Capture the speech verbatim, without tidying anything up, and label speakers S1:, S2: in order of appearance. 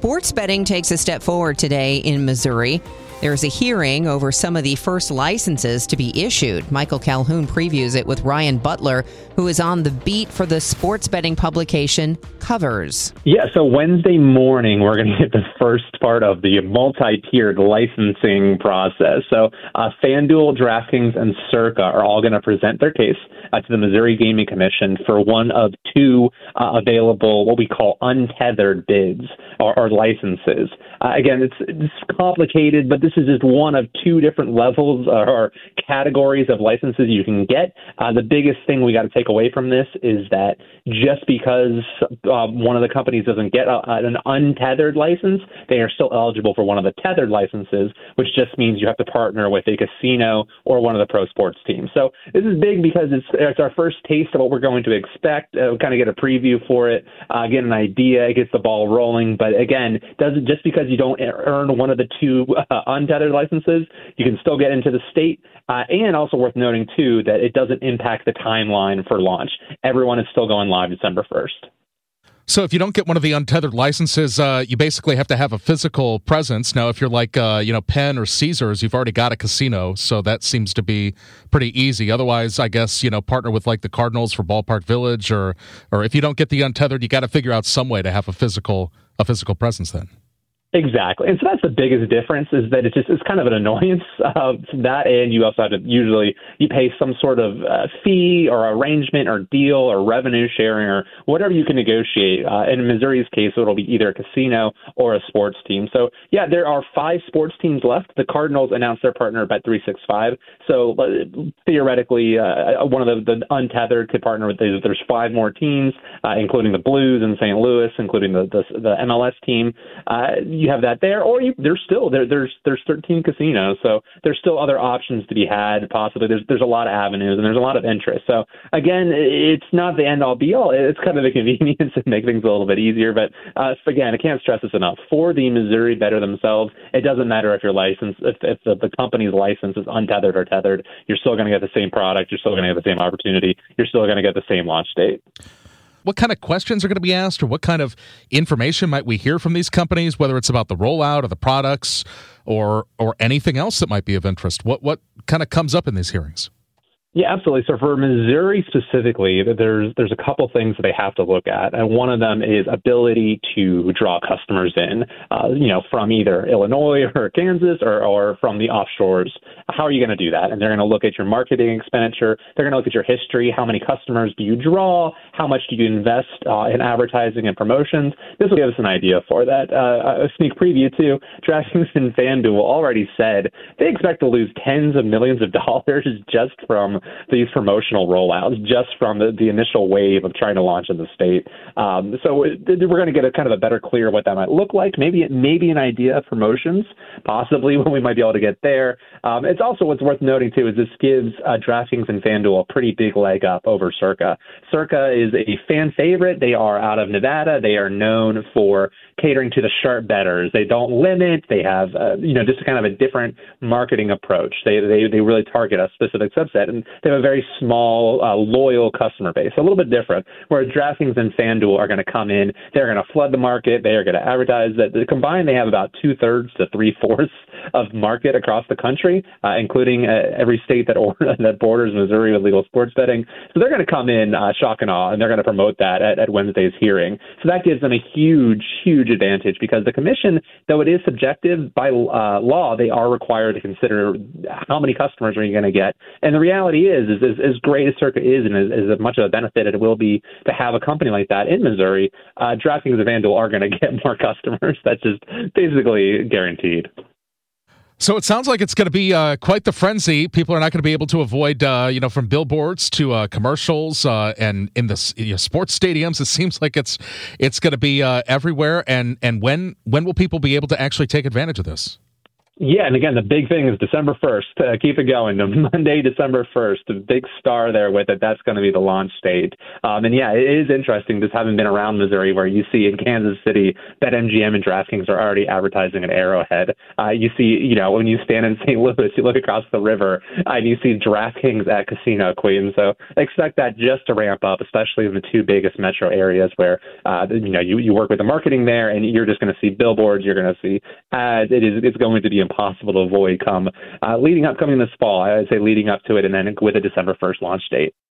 S1: Sports betting takes a step forward today in Missouri. There's a hearing over some of the first licenses to be issued. Michael Calhoun previews it with Ryan Butler, who is on the beat for the sports betting publication Covers.
S2: Yeah, so Wednesday morning, we're going to get the first part of the multi-tiered licensing process. So uh, FanDuel, DraftKings, and Circa are all going to present their case uh, to the Missouri Gaming Commission for one of two uh, available, what we call untethered bids or, or licenses. Uh, again, it's, it's complicated, but this is just one of two different levels or, or categories of licenses you can get. Uh, the biggest thing we got to take away from this is that just because uh, one of the companies doesn't get a, an untethered license, they are still eligible for one of the tethered licenses, which just means you have to partner with a casino or one of the pro sports teams. So this is big because it's, it's our first taste of what we're going to expect. Uh, we kind of get a preview for it, uh, get an idea, it gets the ball rolling. But again, doesn't just because you don't earn one of the two uh, untethered licenses, you can still get into the state. Uh, and also worth noting, too, that it doesn't impact the timeline for launch. Everyone is still going live December first.
S3: So if you don't get one of the untethered licenses, uh, you basically have to have a physical presence. Now, if you're like, uh, you know, Penn or Caesars, you've already got a casino, so that seems to be pretty easy. Otherwise, I guess, you know, partner with like the Cardinals for Ballpark Village, or or if you don't get the untethered, you got to figure out some way to have a physical a physical presence then.
S2: Exactly. And so that's the biggest difference, is that it's just, it's kind of an annoyance uh, that, and you also have to usually, you pay some sort of uh, fee or arrangement or deal or revenue sharing or whatever you can negotiate. Uh, in Missouri's case, it'll be either a casino or a sports team. So yeah, there are five sports teams left. The Cardinals announced their partner Bet three sixty-five. So uh, theoretically, uh, one of the, the untethered could partner with, the, there's five more teams, uh, including the Blues in Saint Louis, including the, the, the M L S team. Uh, You have that there, or you, there's still there, there's there's thirteen casinos, so there's still other options to be had. Possibly there's there's a lot of avenues and there's a lot of interest. So again, it's not the end all be all. It's kind of a convenience and make things a little bit easier. But uh, again, I can't stress this enough. For the Missouri bettor themselves, it doesn't matter if your license, if, if the, the company's license is untethered or tethered, you're still going to get the same product. You're still going to get the same opportunity. You're still going to get the same launch date.
S3: What kind of questions are going to be asked, or what kind of information might we hear from these companies, whether it's about the rollout of the products or or anything else that might be of interest? What what kind of comes up in these hearings?
S2: Yeah, absolutely. So for Missouri specifically, there's there's a couple things that they have to look at, and one of them is ability to draw customers in, uh, you know, from either Illinois or Kansas or, or from the offshores. How are you going to do that? And they're going to look at your marketing expenditure. They're going to look at your history. How many customers do you draw? How much do you invest uh, in advertising and promotions? This will give us an idea for that. Uh, a sneak preview too. DraftKings and FanDuel already said they expect to lose tens of millions of dollars just from these promotional rollouts, just from the, the initial wave of trying to launch in the state. Um, so we're going to get a kind of a better clear what that might look like. Maybe maybe an idea of promotions, possibly when we might be able to get there. Um, it's also what's worth noting too is this gives uh, DraftKings and FanDuel a pretty big leg up over Circa. Circa is a fan favorite. They are out of Nevada. They are known for catering to the sharp bettors. They don't limit. They have uh, you know just kind of a different marketing approach. They they they really target a specific subset, and they have a very small, uh, loyal customer base, a little bit different, whereas DraftKings and FanDuel are going to come in, they're going to flood the market, they are going to advertise that combined they have about two-thirds to three-fourths of market across the country, uh, including uh, every state that or- that borders Missouri with legal sports betting. So they're going to come in uh, shock and awe, and they're going to promote that at, at Wednesday's hearing. So that gives them a huge, huge advantage because the commission, though it is subjective by uh, law, they are required to consider how many customers are you going to get. And the reality is, is, is as great as Circa is and as, as much of a benefit it will be to have a company like that in Missouri, uh, DraftKings and FanDuel are going to get more customers. That's just basically guaranteed.
S3: So it sounds like it's going to be uh, quite the frenzy. People are not going to be able to avoid, uh, you know, from billboards to uh, commercials uh, and in the you know, sports stadiums. It seems like it's it's going to be uh, everywhere. And and when when will people be able to actually take advantage of this?
S2: Yeah, and again, the big thing is December first. Uh, keep it going. The Monday, December first, the big star there with it, that's going to be the launch date. Um, and yeah, it is interesting, just having been around Missouri, where you see in Kansas City, BetMGM and DraftKings are already advertising at Arrowhead. Uh, you see, you know, when you stand in Saint Louis, you look across the river, uh, and you see DraftKings at Casino Queen. So expect that just to ramp up, especially in the two biggest metro areas where, uh, you know, you, you work with the marketing there, and you're just going to see billboards, you're going to see ads. It is, it's going to be impossible to avoid come uh, leading up, coming this fall. I would say leading up to it, and then with a December first launch date.